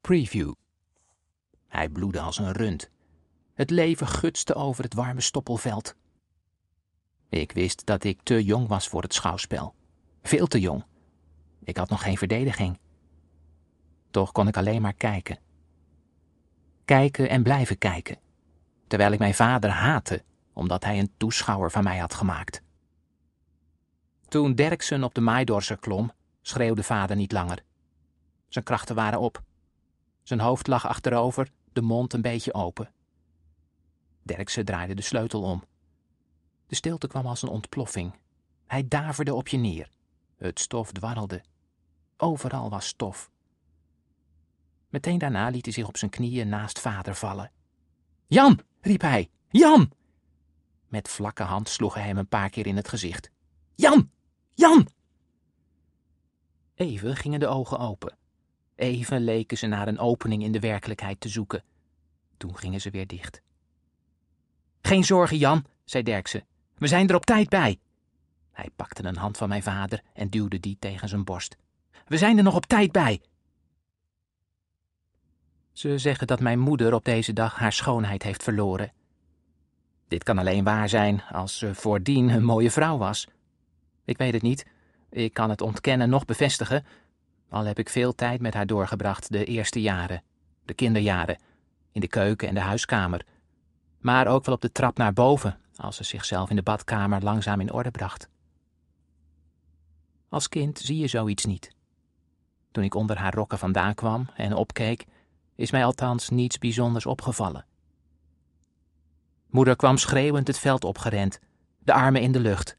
preview. Hij bloedde als een rund. Het leven gutste over het warme stoppelveld. Ik wist dat ik te jong was voor het schouwspel. Veel te jong. Ik had nog geen verdediging. Toch kon ik alleen maar kijken. Kijken en blijven kijken. Terwijl ik mijn vader haatte, omdat hij een toeschouwer van mij had gemaakt. Toen Derksen op de maaidorser klom, schreeuwde vader niet langer. Zijn krachten waren op. Zijn hoofd lag achterover, de mond een beetje open. Derksen draaide de sleutel om. De stilte kwam als een ontploffing. Hij daverde op je neer. Het stof dwarrelde. Overal was stof. Meteen daarna liet hij zich op zijn knieën naast vader vallen. Jan, riep hij, Jan! Met vlakke hand sloeg hij hem een paar keer in het gezicht. Jan, Jan! Even gingen de ogen open. Even leken ze naar een opening in de werkelijkheid te zoeken. Toen gingen ze weer dicht. Geen zorgen, Jan, zei Derksen. We zijn er op tijd bij. Hij pakte een hand van mijn vader en duwde die tegen zijn borst. We zijn er nog op tijd bij. Ze zeggen dat mijn moeder op deze dag haar schoonheid heeft verloren. Dit kan alleen waar zijn als ze voordien een mooie vrouw was. Ik weet het niet. Ik kan het ontkennen noch bevestigen. Al heb ik veel tijd met haar doorgebracht de eerste jaren, de kinderjaren, in de keuken en de huiskamer. Maar ook wel op de trap naar boven, als ze zichzelf in de badkamer langzaam in orde bracht. Als kind zie je zoiets niet. Toen ik onder haar rokken vandaan kwam en opkeek, is mij althans niets bijzonders opgevallen. Moeder kwam schreeuwend het veld opgerend, de armen in de lucht.